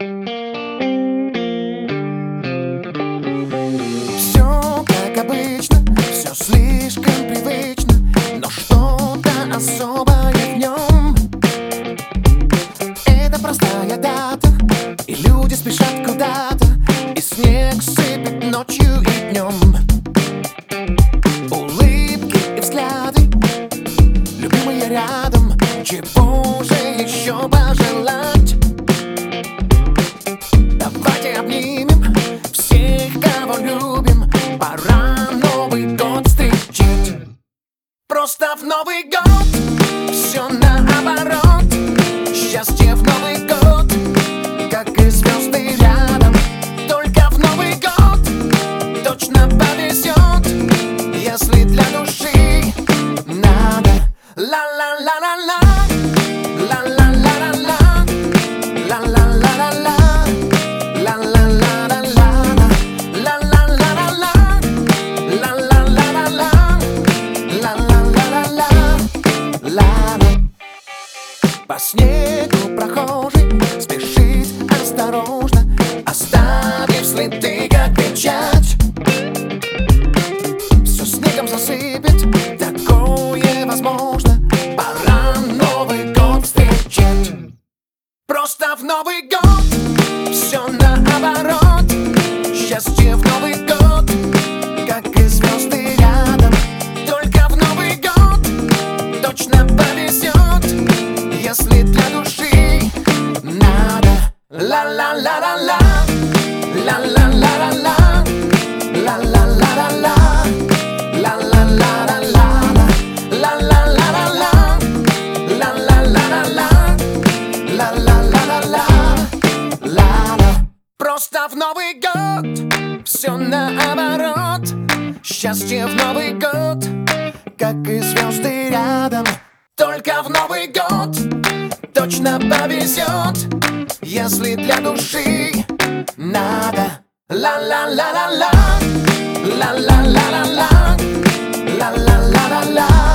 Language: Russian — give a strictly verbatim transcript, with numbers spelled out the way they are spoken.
Все как обычно, все слишком привычно, но что-то особое в нем. Это простая дата, и люди спешат куда-то, и снег сыпет ночью и днем. Улыбки и взгляды, любимые рядом, чего же еще пожелать? Давайте обнимем всех, кого любим, пора Новый год встречать. Просто в Новый год все наоборот. Счастье в Новый год, как и звезды рядом. Только в Новый год точно повезет, если для души надо. Ла-ла-ла-ла-ла, ла-ла-ла-ла-ла, ла-ла-ла-ла-ла, ла-ла-ла-ла-ла, ла-ла-ла-ла-ла, ла-ла-ла-ла-ла, ла-ла-ла-ла-ла. По снегу прохожий спешит осторожно, оставив следы, как печать. Все снегом засыпет, такое возможно, пора Новый год встречать. Просто в Новый год все наоборот. Счастье в Новый год, как и звезды рядом. Только в Новый год точно повезет, если для души надо. Ла-ла-ла-ла-ла, ла-ла-ла-ла-ла, ла-ла-ла-ла-ла, ла-ла-ла-ла-ла, ла-ла-ла-ла-ла, ла-ла-ла-ла-ла, ла-ла-ла-ла-ла, ла-ла. Просто в Новый год все наоборот. Счастье в Новый год, как и звезды рядом. Только в Новый год точно повезет, если для души надо. Ла-ла-ла-ла-ла, ла-ла-ла-ла-ла, ла-ла-ла-ла-ла.